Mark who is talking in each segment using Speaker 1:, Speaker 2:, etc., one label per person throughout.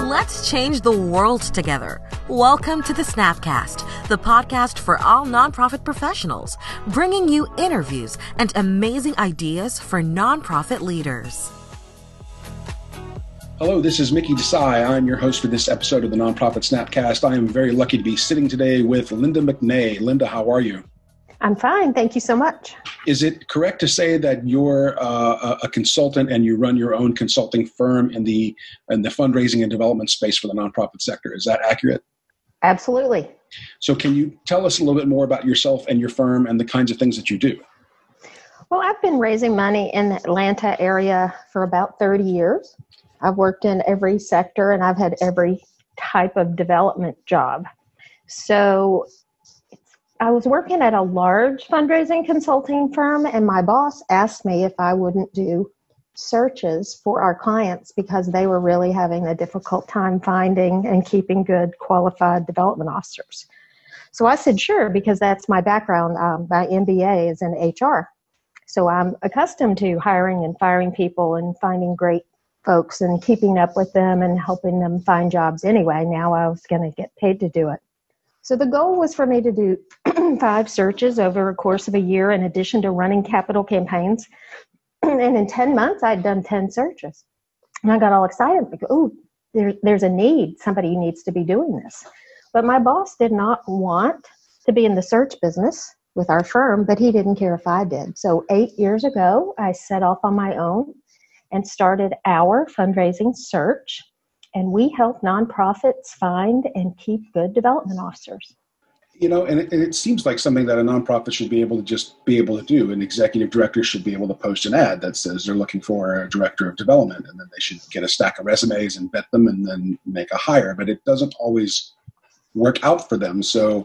Speaker 1: Let's change the world together. Welcome to the Snapcast, the podcast for all nonprofit professionals, bringing you interviews and amazing ideas for nonprofit leaders.
Speaker 2: Hello, this is Mickey Desai. I'm your host for this episode of the Nonprofit Snapcast. I am very lucky to be sitting today with Linda McNay. Linda, how are you?
Speaker 3: I'm fine. Thank you so much.
Speaker 2: Is it correct to say that you're a consultant and you run your own consulting firm in the fundraising and development space for the nonprofit sector? Is that accurate?
Speaker 3: Absolutely.
Speaker 2: So can you tell us a little bit more about yourself and your firm and the kinds of things that you do?
Speaker 3: Well, I've been raising money in the Atlanta area for about 30 years. I've worked in every sector and I've had every type of development job. So I was working at a large fundraising consulting firm, and my boss asked me if I wouldn't do searches for our clients because they were really having a difficult time finding and keeping good qualified development officers. So I said, sure, because that's my background. My MBA is in HR. So I'm accustomed to hiring and firing people and finding great folks and keeping up with them and helping them find jobs anyway. Now I was going to get paid to do it. So the goal was for me to do 5 searches over a course of a year in addition to running capital campaigns. And in 10 months, I'd done 10 searches. And I got all excited. Like, oh, there's a need. Somebody needs to be doing this. But my boss did not want to be in the search business with our firm, but he didn't care if I did. So 8 years ago, I set off on my own and started our fundraising search. And we help nonprofits find and keep good development officers.
Speaker 2: You know, and it seems like something that a nonprofit should be able to do. An executive director should be able to post an ad that says they're looking for a director of development, and then they should get a stack of resumes and vet them and then make a hire. But it doesn't always work out for them. So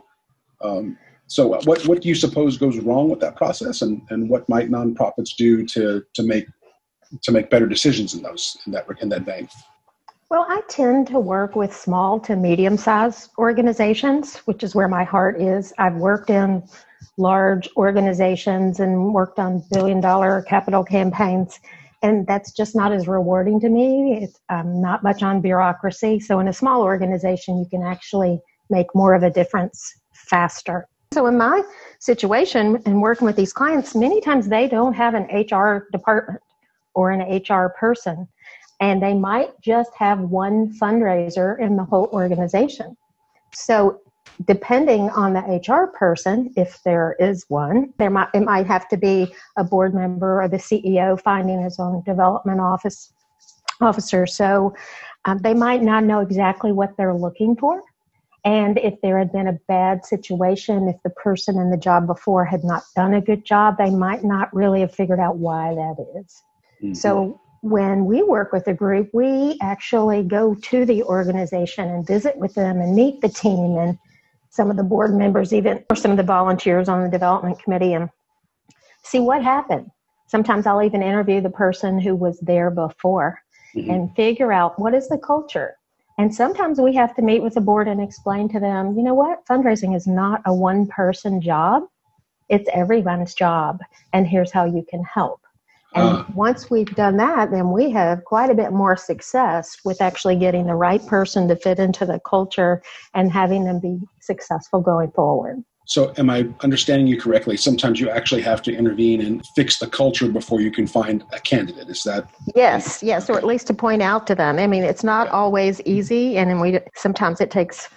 Speaker 2: what do you suppose goes wrong with that process, and what might nonprofits do to make better decisions in that vein?
Speaker 3: Well, I tend to work with small to medium-sized organizations, which is where my heart is. I've worked in large organizations and worked on billion-dollar capital campaigns, and that's just not as rewarding to me. I'm not much on bureaucracy. So in a small organization, you can actually make more of a difference faster. So in my situation and working with these clients, many times they don't have an HR department or an HR person. And they might just have one fundraiser in the whole organization. So depending on the HR person, if there is one, it might have to be a board member or the CEO finding his own development officer. So they might not know exactly what they're looking for. And if there had been a bad situation, if the person in the job before had not done a good job, they might not really have figured out why that is. Mm-hmm. So when we work with a group, we actually go to the organization and visit with them and meet the team and some of the board members even, or some of the volunteers on the development committee, and see what happened. Sometimes I'll even interview the person who was there before and figure out what is the culture. And sometimes we have to meet with the board and explain to them, you know what, fundraising is not a one-person job. It's everyone's job, and here's how you can help. And once we've done that, then we have quite a bit more success with actually getting the right person to fit into the culture and having them be successful going forward.
Speaker 2: So am I understanding you correctly? Sometimes you actually have to intervene and fix the culture before you can find a candidate. Is that?
Speaker 3: Yes, or at least to point out to them. I mean, it's not always easy, and sometimes it takes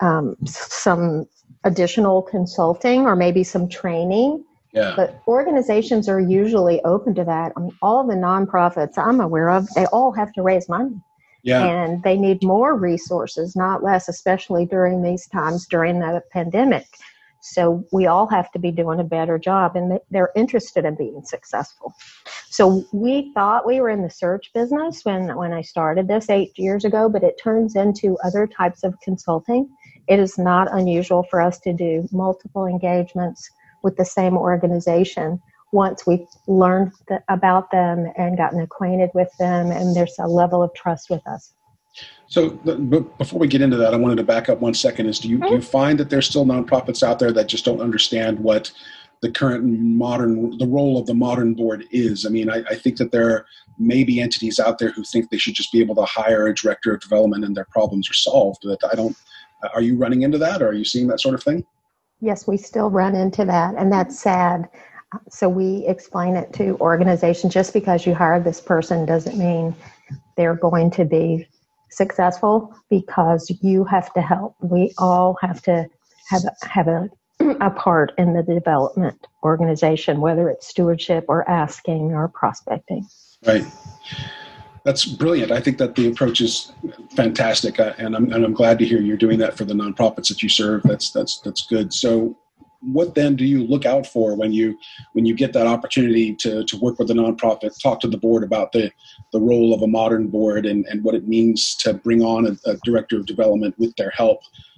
Speaker 3: some additional consulting or maybe some training.
Speaker 2: Yeah.
Speaker 3: But organizations are usually open to that. I mean, all of the nonprofits I'm aware of, they all have to raise money.
Speaker 2: Yeah.
Speaker 3: And they need more resources, not less, especially during these times during the pandemic. So we all have to be doing a better job, and they're interested in being successful. So we thought we were in the search business when I started this 8 years ago, but it turns into other types of consulting. It is not unusual for us to do multiple engagements with the same organization once we've learned about them and gotten acquainted with them, and there's a level of trust with us.
Speaker 2: So before we get into that, I wanted to back up 1 second. Do you find that there's still nonprofits out there that just don't understand what the current the role of the modern board is. I mean, I think that there may be entities out there who think they should just be able to hire a director of development and their problems are solved. But are you running into that, or are you seeing that sort of thing?
Speaker 3: Yes, we still run into that, and that's sad. So we explain it to organizations. Just because you hire this person doesn't mean they're going to be successful, because you have to help. We all have to have a part in the development organization, whether it's stewardship or asking or prospecting.
Speaker 2: Right. That's brilliant. I think that the approach is fantastic, and I'm glad to hear you're doing that for the nonprofits that you serve. That's good. So, what then do you look out for when you get that opportunity to work with a nonprofit, talk to the board about the role of a modern board and what it means to bring on a director of development with their help?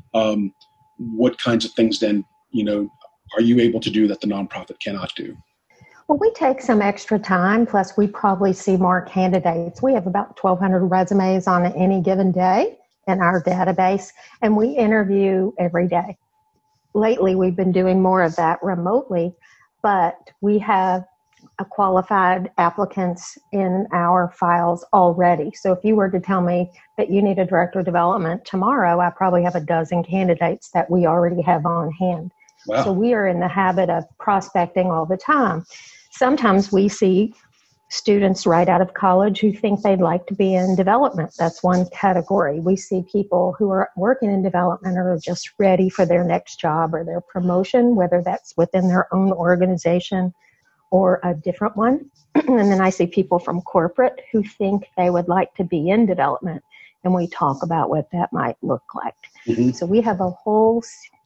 Speaker 2: What kinds of things then, are you able to do that the nonprofit cannot do?
Speaker 3: Well, we take some extra time, plus we probably see more candidates. We have about 1,200 resumes on any given day in our database, and we interview every day. Lately, we've been doing more of that remotely, but we have qualified applicants in our files already. So if you were to tell me that you need a director of development tomorrow, I probably have a dozen candidates that we already have on hand.
Speaker 2: Wow.
Speaker 3: So we are in the habit of prospecting all the time. Sometimes we see students right out of college who think they'd like to be in development. That's one category. We see people who are working in development or are just ready for their next job or their promotion, whether that's within their own organization or a different one. And then I see people from corporate who think they would like to be in development, and we talk about what that might look like. Mm-hmm. So we have a whole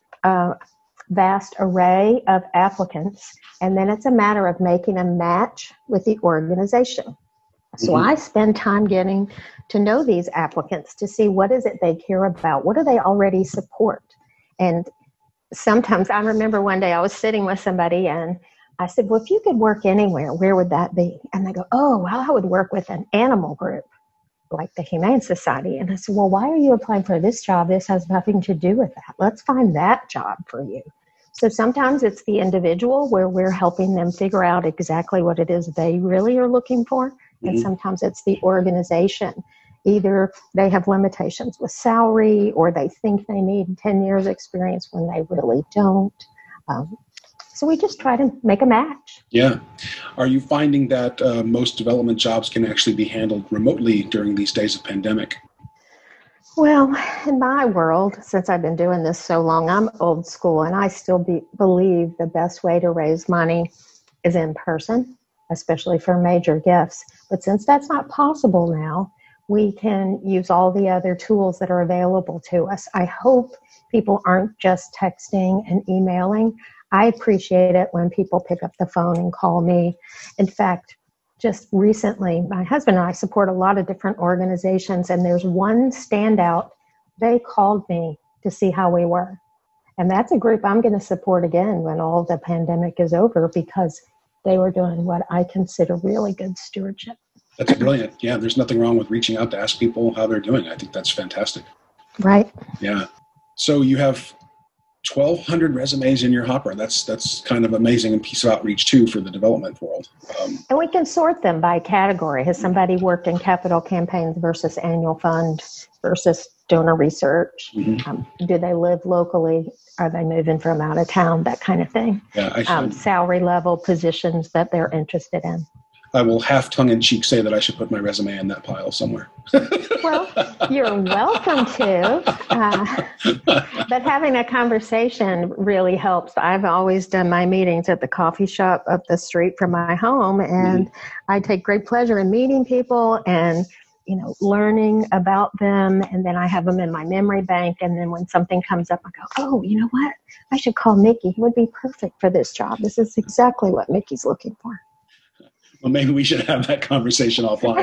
Speaker 3: vast array of applicants, and then it's a matter of making a match with the organization. So I spend time getting to know these applicants to see what is it they care about, what do they already support. And sometimes I remember one day I was sitting with somebody and I said, well, if you could work anywhere, where would that be? And they go, oh, well, I would work with an animal group like the Humane Society. And I said, well, why are you applying for this job? This has nothing to do with that. Let's find that job for you. So sometimes it's the individual where we're helping them figure out exactly what it is they really are looking for. And sometimes it's the organization. Either they have limitations with salary or they think they need 10 years experience when they really don't. So we just try to make a match.
Speaker 2: Yeah. Are you finding that most development jobs can actually be handled remotely during these days of pandemic?
Speaker 3: Well, in my world, since I've been doing this so long, I'm old school, and I still believe the best way to raise money is in person, especially for major gifts. But since that's not possible now, we can use all the other tools that are available to us. I hope people aren't just texting and emailing. I appreciate it when people pick up the phone and call me. In fact, just recently, my husband and I support a lot of different organizations, and there's one standout. They called me to see how we were. And that's a group I'm going to support again when all the pandemic is over, because they were doing what I consider really good stewardship.
Speaker 2: That's brilliant. Yeah, there's nothing wrong with reaching out to ask people how they're doing. I think that's fantastic.
Speaker 3: Right.
Speaker 2: Yeah. So you have 1,200 resumes in your hopper. That's kind of amazing, and piece of outreach too for the development world.
Speaker 3: And we can sort them by category. Has somebody worked in capital campaigns versus annual fund versus donor research? Do they live locally? Are they moving from out of town? That kind of thing.
Speaker 2: Yeah,
Speaker 3: salary level, positions that they're interested in.
Speaker 2: I will half tongue-in-cheek say that I should put my resume in that pile somewhere.
Speaker 3: Well, you're welcome to. But having a conversation really helps. I've always done my meetings at the coffee shop up the street from my home, and I take great pleasure in meeting people and, learning about them. And then I have them in my memory bank. And then when something comes up, I go, oh, you know what? I should call Mickey. He would be perfect for this job. This is exactly what Mickey's looking for.
Speaker 2: Well, maybe we should have that conversation offline.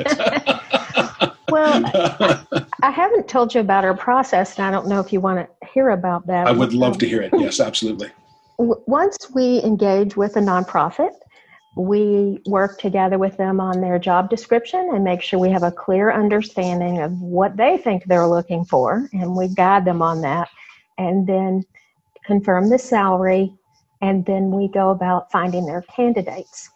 Speaker 3: Well, I haven't told you about our process, and I don't know if you want to hear about that.
Speaker 2: I would love to hear it. Yes, absolutely.
Speaker 3: Once we engage with a nonprofit, we work together with them on their job description and make sure we have a clear understanding of what they think they're looking for, and we guide them on that, and then confirm the salary and then we go about finding their candidates.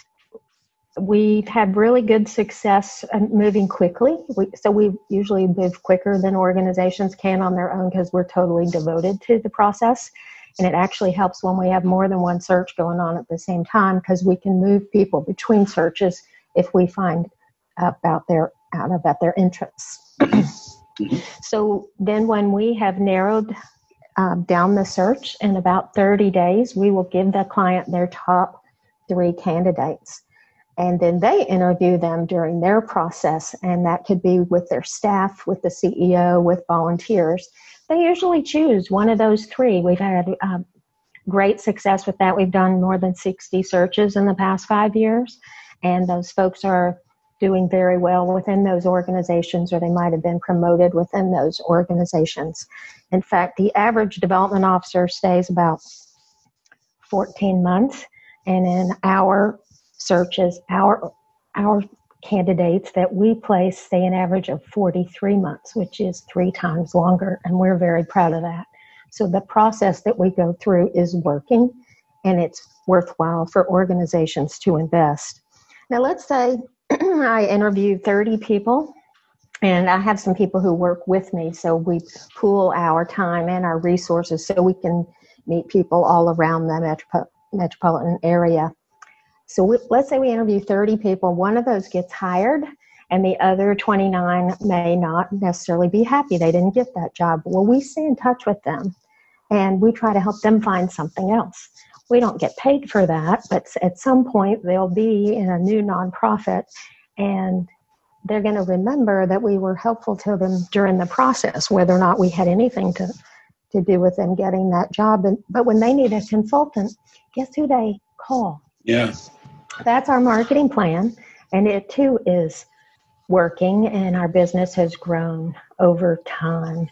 Speaker 3: We've had really good success moving quickly. So we usually move quicker than organizations can on their own because we're totally devoted to the process. And it actually helps when we have more than one search going on at the same time because we can move people between searches if we find out about their interests. So then when we have narrowed down the search in about 30 days, we will give the client their top 3 candidates. And then they interview them during their process, and that could be with their staff, with the CEO, with volunteers. They usually choose one of those 3. We've had great success with that. We've done more than 60 searches in the past 5 years, and those folks are doing very well within those organizations, or they might have been promoted within those organizations. In fact, the average development officer stays about 14 months, and in our searches, our candidates that we place stay an average of 43 months, which is 3 times longer, and we're very proud of that. So the process that we go through is working, and it's worthwhile for organizations to invest. Now, let's say I interview 30 people, and I have some people who work with me, so we pool our time and our resources so we can meet people all around the metropolitan area. So let's say we interview 30 people. One of those gets hired, and the other 29 may not necessarily be happy. They didn't get that job. Well, we stay in touch with them, and we try to help them find something else. We don't get paid for that, but at some point they'll be in a new nonprofit, and they're going to remember that we were helpful to them during the process, whether or not we had anything to do with them getting that job. But when they need a consultant, guess who they call?
Speaker 2: Yeah.
Speaker 3: That's our marketing plan, and it too is working, and our business has grown over time.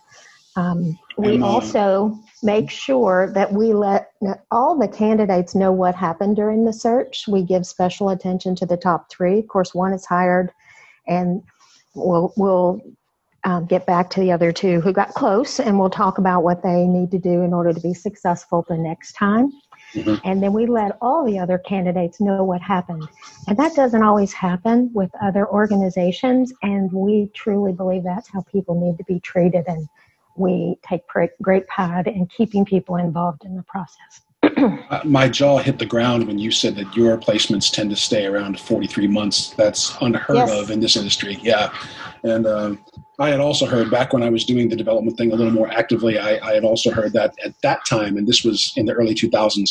Speaker 3: We also make sure that we let all the candidates know what happened during the search. We give special attention to the top 3. Of course, one is hired, and we'll get back to the other 2 who got close, and we'll talk about what they need to do in order to be successful the next time. Mm-hmm. And then we let all the other candidates know what happened. And that doesn't always happen with other organizations, and we truly believe that's how people need to be treated, and we take great pride in keeping people involved in the process.
Speaker 2: My jaw hit the ground when you said that your placements tend to stay around 43 months. That's unheard of in this industry. Yeah. And I had also heard back when I was doing the development thing a little more actively, I had also heard that at that time, and this was in the early 2000s,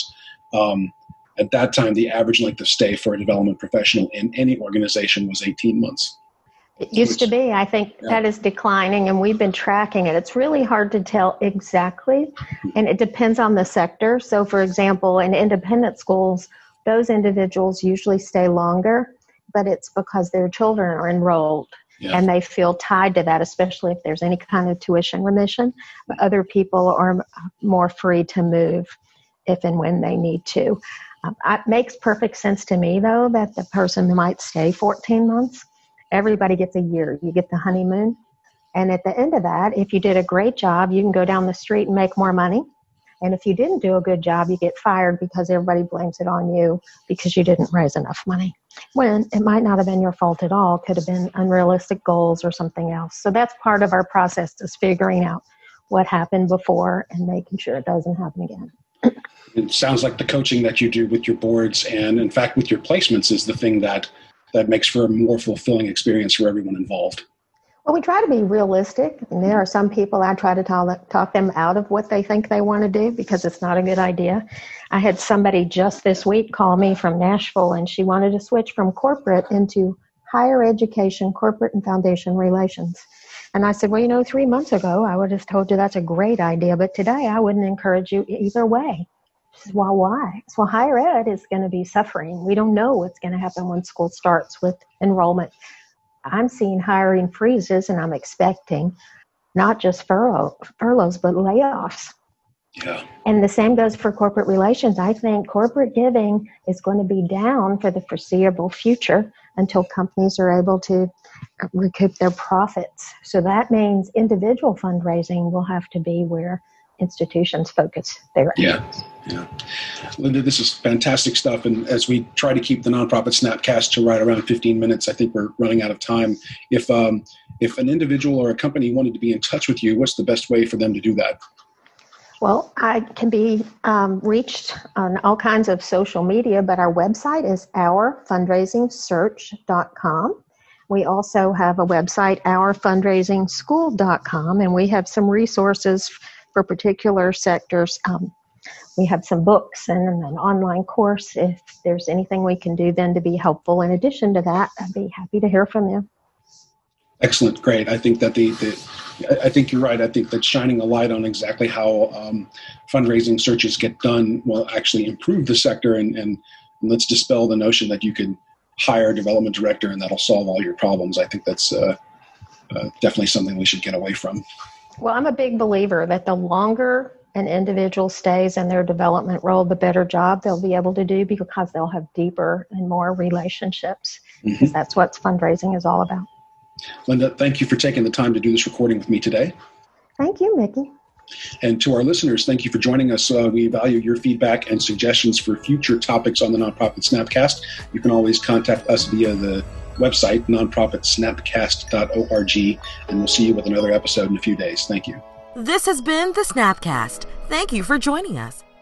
Speaker 2: at that time, the average length of stay for a development professional in any organization was 18 months.
Speaker 3: It used to be. I think that is declining, and we've been tracking it. It's really hard to tell exactly, and it depends on the sector. So, for example, in independent schools, those individuals usually stay longer, but it's because their children are enrolled, and they feel tied to that, especially if there's any kind of tuition remission. But other people are more free to move if and when they need to. It makes perfect sense to me, though, that the person might stay 14 months. Everybody gets a year. You get the honeymoon. And at the end of that, if you did a great job, you can go down the street and make more money. And if you didn't do a good job, you get fired because everybody blames it on you because you didn't raise enough money. When it might not have been your fault at all. It could have been unrealistic goals or something else. So that's part of our process, is figuring out what happened before and making sure it doesn't happen again.
Speaker 2: It sounds like the coaching that you do with your boards and, in fact, with your placements is the thing that makes for a more fulfilling experience for everyone involved.
Speaker 3: Well, we try to be realistic, and there are some people I try to talk them out of what they think they want to do because it's not a good idea. I had somebody just this week call me from Nashville, and she wanted to switch from corporate into higher education, corporate and foundation relations. And I said, well, 3 months ago, I would have told you that's a great idea, but today I wouldn't encourage you either way. She said, well, why? So higher ed is going to be suffering. We don't know what's going to happen when school starts with enrollment. I'm seeing hiring freezes, and I'm expecting not just furloughs, but layoffs.
Speaker 2: Yeah.
Speaker 3: And the same goes for corporate relations. I think corporate giving is going to be down for the foreseeable future until companies are able to recoup their profits. So that means individual fundraising will have to be where institutions focus their efforts.
Speaker 2: Yeah. Linda, this is fantastic stuff. And as we try to keep the Nonprofit Snapcast to right around 15 minutes, I think we're running out of time. If an individual or a company wanted to be in touch with you, what's the best way for them to do that?
Speaker 3: Well, I can be reached on all kinds of social media, but our website is ourfundraisingsearch.com. We also have a website, ourfundraisingschool.com, and we have some resources for particular sectors. We have some books and an online course. If there's anything we can do then to be helpful in addition to that, I'd be happy to hear from you.
Speaker 2: Excellent. Great. I think that I think you're right. I think that shining a light on exactly how fundraising searches get done will actually improve the sector, and let's dispel the notion that you can hire a development director and that'll solve all your problems. I think that's definitely something we should get away from.
Speaker 3: Well, I'm a big believer that the longer an individual stays in their development role, the better job they'll be able to do because they'll have deeper and more relationships, because that's what fundraising is all about.
Speaker 2: Linda, thank you for taking the time to do this recording with me today.
Speaker 3: Thank you, Mickey.
Speaker 2: And to our listeners, thank you for joining us. We value your feedback and suggestions for future topics on the Nonprofit Snapcast. You can always contact us via the website, nonprofitsnapcast.org, and we'll see you with another episode in a few days. Thank you.
Speaker 1: This has been the Snapcast. Thank you for joining us.